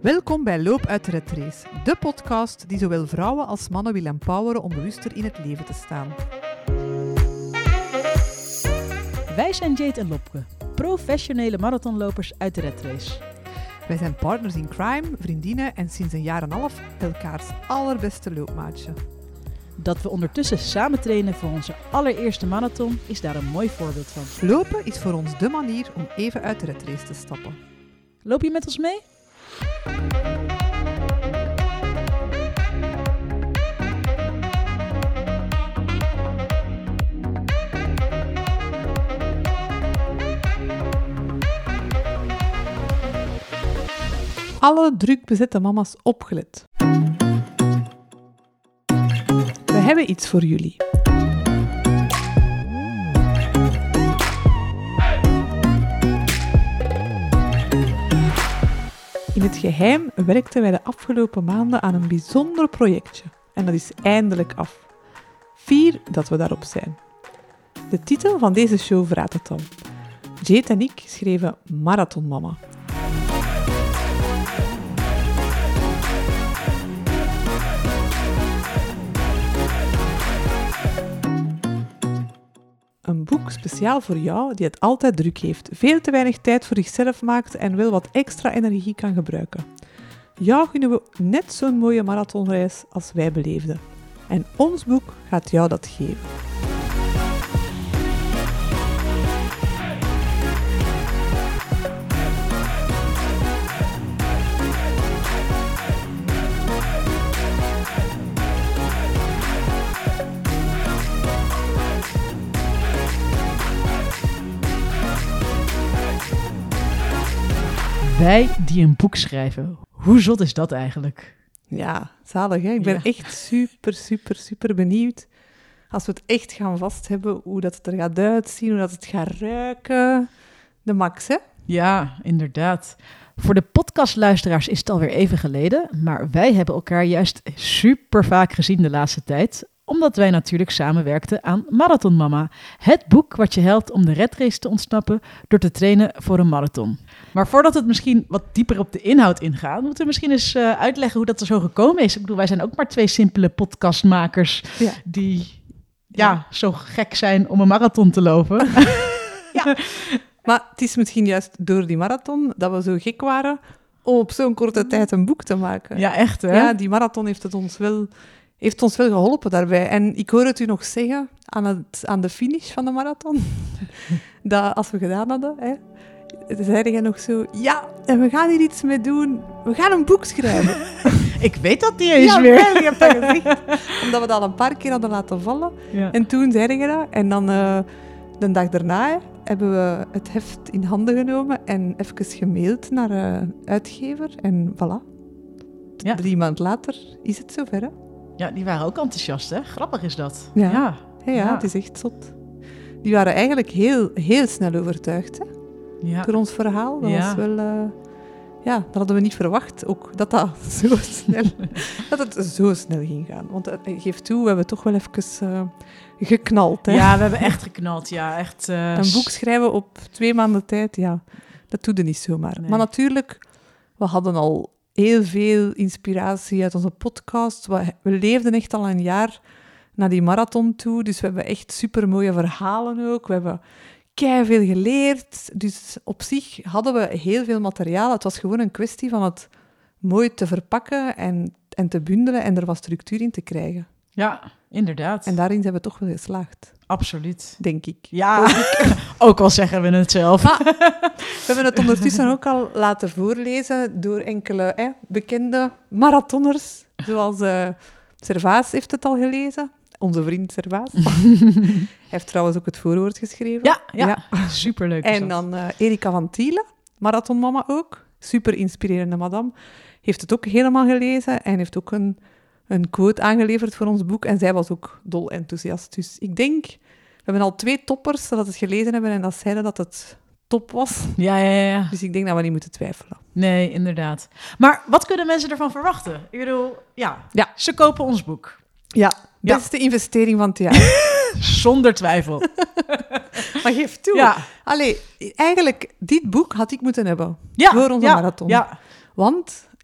Welkom bij Loop uit de Red Race, de podcast die zowel vrouwen als mannen wil empoweren om bewuster in het leven te staan. Wij zijn Jade en Lopke, professionele marathonlopers uit de Red Race. Wij zijn partners in crime, vriendinnen en sinds een jaar en een half elkaars allerbeste loopmaatje. Dat we ondertussen samen trainen voor onze allereerste marathon is daar een mooi voorbeeld van. Lopen is voor ons de manier om even uit de Red Race te stappen. Loop je met ons mee? Alle druk bezette mama's opgelet. We hebben iets voor jullie. In het geheim werkten wij de afgelopen maanden aan een bijzonder projectje. En dat is eindelijk af. Fier dat we daarop zijn. De titel van deze show verraadt het al. Jade en ik schreven Marathon Mama. Een boek speciaal voor jou die het altijd druk heeft, veel te weinig tijd voor zichzelf maakt en wel wat extra energie kan gebruiken. Jou gunnen we net zo'n mooie marathonreis als wij beleefden. En ons boek gaat jou dat geven. Wij die een boek schrijven. Hoe zot is dat eigenlijk? Ja, zalig hè? Ik ben echt super benieuwd. Als we het echt gaan vast hebben, hoe dat het er gaat uitzien, hoe dat het gaat ruiken. De max, hè? Ja, inderdaad. Voor de podcastluisteraars is het alweer even geleden, maar wij hebben elkaar juist super vaak gezien de laatste tijd, omdat wij natuurlijk samenwerkten aan Marathon Mama. Het boek wat je helpt om de Red Race te ontsnappen door te trainen voor een marathon. Maar voordat het misschien wat dieper op de inhoud ingaat, moeten we misschien eens uitleggen hoe dat er zo gekomen is. Ik bedoel, wij zijn ook maar twee simpele podcastmakers die zo gek zijn om een marathon te lopen. Ja, maar het is misschien juist door die marathon dat we zo gek waren om op zo'n korte tijd een boek te maken. Ja, echt hè? Ja, die marathon heeft ons wel geholpen daarbij. En ik hoor het u nog zeggen aan de finish van de marathon, dat als we gedaan hadden, zei jij nog zo, ja, en we gaan hier iets mee doen. We gaan een boek schrijven. Ik weet dat niet eens meer. meer. Ja, je hebt dat gezegd. Omdat we dat al een paar keer hadden laten vallen. Ja. En toen zei je dat. En dan de dag daarna hebben we het heft in handen genomen en even gemaild naar de uitgever. En voilà. Ja. 3 maanden later is het zover, hè? Ja, die waren ook enthousiast, hè? Grappig is dat. Ja, het is echt zot. Die waren eigenlijk heel snel overtuigd, hè? Ja. Door ons verhaal. Dat was wel... dat hadden we niet verwacht, ook dat het zo snel ging gaan. Want geef toe, we hebben toch wel even geknald. Hè? Ja, we hebben echt geknald, ja. Echt, een boek schrijven op 2 maanden tijd, ja, dat doe je niet zomaar. Nee. Maar natuurlijk, we hadden al heel veel inspiratie uit onze podcast. We leefden echt al een jaar naar die marathon toe, dus we hebben echt supermooie verhalen ook. We hebben keiveel geleerd, dus op zich hadden we heel veel materiaal. Het was gewoon een kwestie van het mooi te verpakken en te bundelen en er wat structuur in te krijgen. Ja, inderdaad. En daarin zijn we toch wel geslaagd. Absoluut. Denk ik. Ja, ook al zeggen we het zelf. We hebben het ondertussen ook al laten voorlezen door enkele bekende marathonners, zoals Servaas heeft het al gelezen. Onze vriend Servaas. Hij heeft trouwens ook het voorwoord geschreven. Ja. Superleuk. En dan Erika van Thiele, marathonmama ook. Super inspirerende madame. Heeft het ook helemaal gelezen en heeft ook een quote aangeleverd voor ons boek. En zij was ook dol enthousiast. Dus ik denk, we hebben al 2 toppers dat het gelezen hebben en dat zeiden dat het top was. Ja. Dus ik denk dat we niet moeten twijfelen. Nee, inderdaad. Maar wat kunnen mensen ervan verwachten? Ik bedoel, ze kopen ons boek. Ja, beste investering van het jaar. Zonder twijfel. Maar geef toe. Ja. Allee, eigenlijk, dit boek had ik moeten hebben. Ja, voor onze marathon. Ja. Want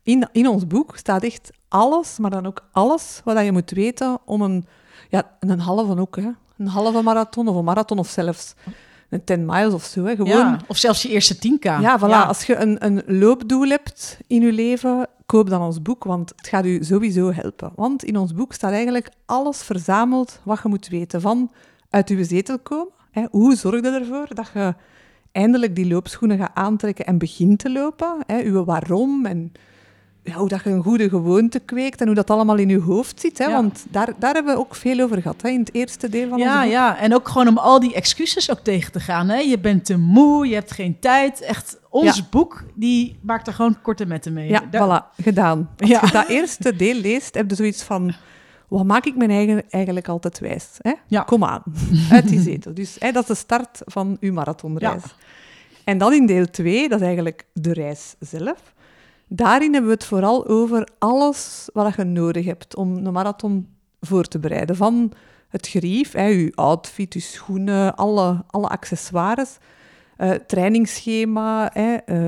in ons boek staat echt alles, maar dan ook alles wat je moet weten om een halve ook, hè. Een halve marathon of een marathon of zelfs een 10 miles of zo. Hè. Gewoon, ja, of zelfs je eerste 10K. Ja, voilà. Ja. Als je een loopdoel hebt in je leven, koop dan ons boek, want het gaat u sowieso helpen. Want in ons boek staat eigenlijk alles verzameld wat je moet weten. Van uit je zetel komen. Hè. Hoe zorg je ervoor dat je eindelijk die loopschoenen gaat aantrekken en begint te lopen? Hè. Uw waarom en hoe dat je een goede gewoonte kweekt en hoe dat allemaal in je hoofd zit. Hè? Ja. Want daar hebben we ook veel over gehad, hè? In het eerste deel van ons boek. Ja, en ook gewoon om al die excuses ook tegen te gaan. Hè? Je bent te moe, je hebt geen tijd. Echt, ons boek, die maakt er gewoon korte metten mee. Ja, voilà, gedaan. Als je dat eerste deel leest, heb je zoiets van... Wat maak ik mijn eigenlijk altijd wijs? Hè? Ja. Kom aan, uit die zetel. Dus dat is de start van uw marathonreis. Ja. En dan in deel 2, dat is eigenlijk de reis zelf... Daarin hebben we het vooral over alles wat je nodig hebt om een marathon voor te bereiden. Van het gerief, je outfit, je schoenen, alle accessoires, trainingsschema,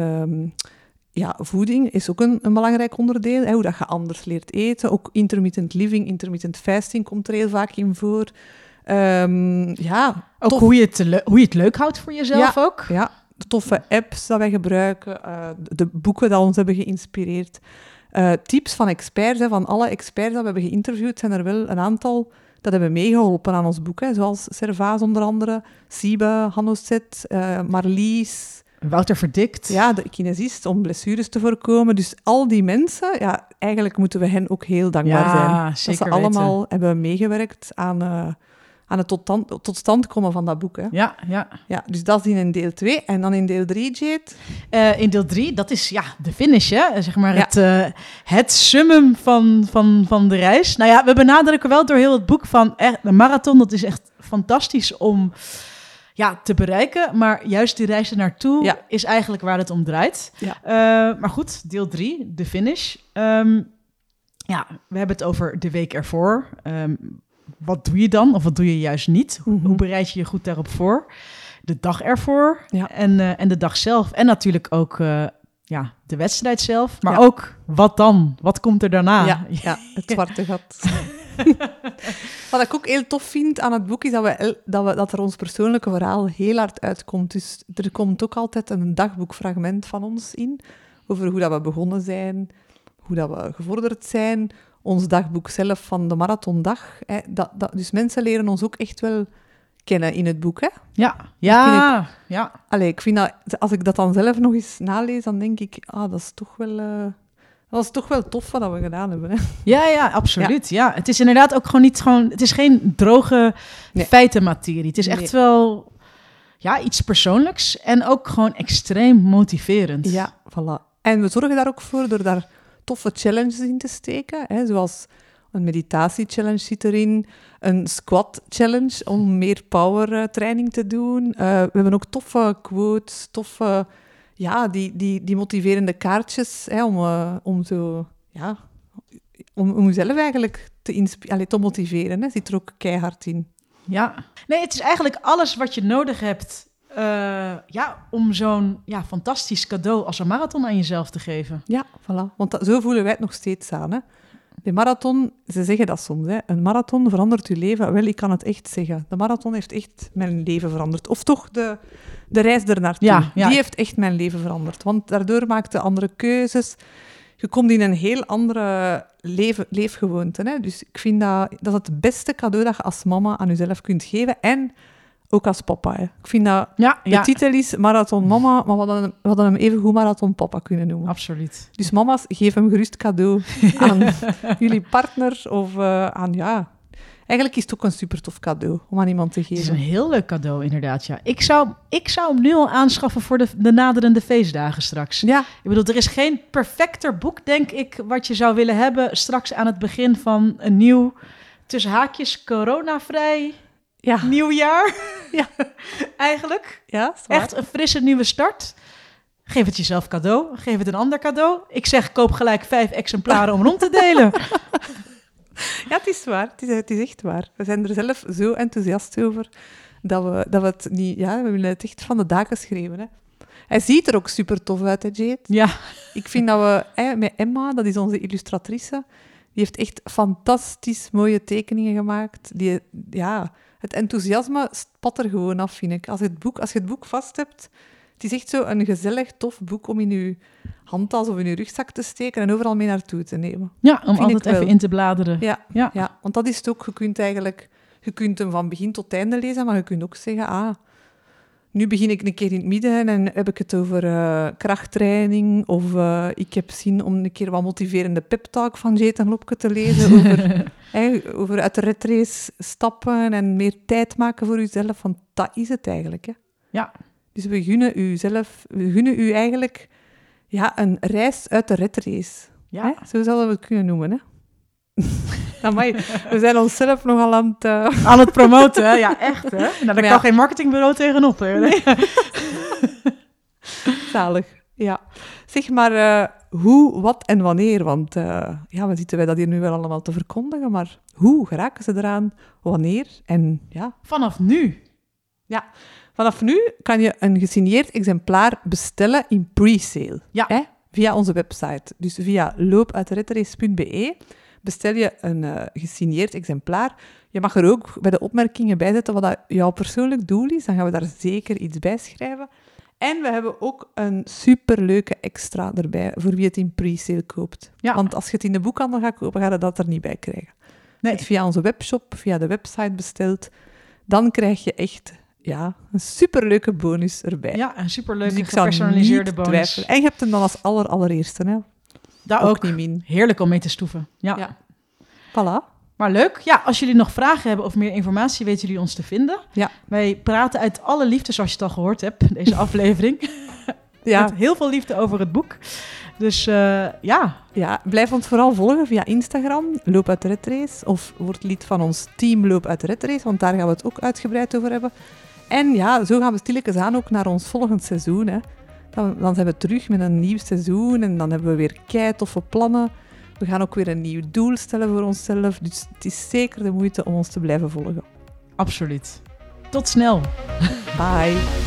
voeding is ook een belangrijk onderdeel. Hoe dat je anders leert eten. Ook intermittent living, intermittent fasting komt er heel vaak in voor. Ook hoe je het leuk houdt voor jezelf ook. Ja. De toffe apps dat wij gebruiken, de boeken die ons hebben geïnspireerd, tips van experts, van alle experts dat we hebben geïnterviewd, zijn er wel een aantal dat hebben meegeholpen aan ons boek, zoals Servaas onder andere, Siebe, Hannoset, Marlies. Wouter Verdikt. Ja, de kinesist, om blessures te voorkomen. Dus al die mensen, eigenlijk moeten we hen ook heel dankbaar zijn. Zeker dat ze allemaal hebben meegewerkt aan het tot stand komen van dat boek. Hè. Ja, dus dat is in deel 2. En dan in deel 3, Jade? In deel 3, dat is de finish, hè? Zeg maar het summum van de reis. Nou ja, we benadrukken wel door heel het boek van... de marathon, dat is echt fantastisch om te bereiken. Maar juist die reis er naartoe is eigenlijk waar het om draait. Ja. Maar goed, deel 3, de finish. We hebben het over de week ervoor... Wat doe je dan? Of wat doe je juist niet? Hoe bereid je je goed daarop voor? De dag ervoor en de dag zelf. En natuurlijk ook de wedstrijd zelf. Maar ook, wat dan? Wat komt er daarna? Ja, het zwarte gat. Wat ik ook heel tof vind aan het boek, is dat er ons persoonlijke verhaal heel hard uitkomt. Dus er komt ook altijd een dagboekfragment van ons in, over hoe dat we begonnen zijn, hoe dat we gevorderd zijn... Ons dagboek zelf van de marathondag. Hè, dus mensen leren ons ook echt wel kennen in het boek. Hè? Ja. Ik vind dat, als ik dat dan zelf nog eens nalees, dan denk ik, dat is toch wel tof wat we gedaan hebben. Hè? Ja, absoluut. Ja. Het is inderdaad ook gewoon niet het is geen droge feitenmaterie. Het is echt wel iets persoonlijks en ook gewoon extreem motiverend. Ja, voilà. En we zorgen daar ook voor door daar toffe challenges in te steken, hè, zoals een meditatie-challenge zit erin, een squat-challenge om meer power-training te doen. We hebben ook toffe quotes, die motiverende kaartjes, hè, om jezelf eigenlijk te motiveren. Hè, zit er ook keihard in. Ja, nee, het is eigenlijk alles wat je nodig hebt om zo'n fantastisch cadeau als een marathon aan jezelf te geven. Ja, voilà. Want zo voelen wij het nog steeds aan. Hè? De marathon, ze zeggen dat soms, hè? Een marathon verandert je leven. Wel, ik kan het echt zeggen. De marathon heeft echt mijn leven veranderd. Of toch de reis ernaartoe. Die heeft echt mijn leven veranderd. Want daardoor maakte andere keuzes. Je komt in een heel andere leefgewoonte. Hè? Dus ik vind dat is het beste cadeau dat je als mama aan jezelf kunt geven. En ook als papa. Hè. Ik vind dat... De titel is Marathon Mama, maar we hadden hem even goed Marathon Papa kunnen noemen. Absoluut. Dus mama's, geef hem gerust cadeau aan jullie partner of aan... Eigenlijk is het ook een super tof cadeau om aan iemand te geven. Het is een heel leuk cadeau, inderdaad, ja. Ik zou hem nu al aanschaffen voor de naderende feestdagen straks. Ja. Ik bedoel, er is geen perfecter boek, denk ik, wat je zou willen hebben straks aan het begin van een nieuw, tussen haakjes, coronavrij... nieuwjaar. Ja. Eigenlijk. Ja, echt een frisse nieuwe start. Geef het jezelf cadeau. Geef het een ander cadeau. Ik zeg, koop gelijk 5 exemplaren om rond te delen. Ja, het is waar. Het is echt waar. We zijn er zelf zo enthousiast over dat we het niet... Ja, we willen het echt van de daken schreeuwen. Hè. Hij ziet er ook super tof uit, hè, Jade? Ja. Ik vind dat we met Emma, dat is onze illustratrice, die heeft echt fantastisch mooie tekeningen gemaakt. Het enthousiasme spat er gewoon af, vind ik. Als je het boek vast hebt, het is echt zo een gezellig, tof boek om in je handtas of in je rugzak te steken en overal mee naartoe te nemen. Ja, om altijd even in te bladeren. Ja, want dat is het ook. Je kunt hem van begin tot einde lezen, maar je kunt ook zeggen, nu begin ik een keer in het midden en heb ik het over krachttraining of ik heb zin om een keer wat motiverende peptalk van Jade en Lopke te lezen over uit de retrace stappen en meer tijd maken voor jezelf, want dat is het eigenlijk. Hè. Ja. Dus we gunnen u eigenlijk een reis uit de retrace. Ja. Hè? Zo zouden we het kunnen noemen, hè. Amai, we zijn onszelf nogal aan het promoten, hè? Ja, echt, hè? Nou, daar kan geen marketingbureau tegenop, hè? Nee. Zalig, ja. Zeg maar, hoe, wat en wanneer? Want we zitten wij dat hier nu wel allemaal te verkondigen, maar hoe geraken ze eraan? Wanneer? En ja... Vanaf nu? Ja, vanaf nu kan je een gesigneerd exemplaar bestellen in pre-sale. Ja. Hè? Via onze website. Dus via loopuitrace.be bestel je een gesigneerd exemplaar. Je mag er ook bij de opmerkingen bij zetten wat dat jouw persoonlijk doel is. Dan gaan we daar zeker iets bij schrijven. En we hebben ook een superleuke extra erbij voor wie het in pre-sale koopt. Ja. Want als je het in de boekhandel gaat kopen, ga je dat er niet bij krijgen. Nee. Als je het via onze webshop, via de website bestelt, dan krijg je echt een superleuke bonus erbij. Ja, een superleuke dus gepersonaliseerde bonus. Twijfelen. En je hebt hem dan als allereerste. Hè? Daar ook niet min. Heerlijk om mee te stoeven. Ja. Voilà. Maar leuk. Ja, als jullie nog vragen hebben of meer informatie, weten jullie ons te vinden. Ja. Wij praten uit alle liefde, zoals je het al gehoord hebt, deze aflevering. Met heel veel liefde over het boek. Dus Ja, blijf ons vooral volgen via Instagram, Loop uit de Retrace. Of word lid van ons team Loop uit de Retrace, want daar gaan we het ook uitgebreid over hebben. En zo gaan we stilletjes aan ook naar ons volgend seizoen. Hè. Dan zijn we terug met een nieuw seizoen en dan hebben we weer keitoffe plannen. We gaan ook weer een nieuw doel stellen voor onszelf. Dus het is zeker de moeite om ons te blijven volgen. Absoluut. Tot snel. Bye.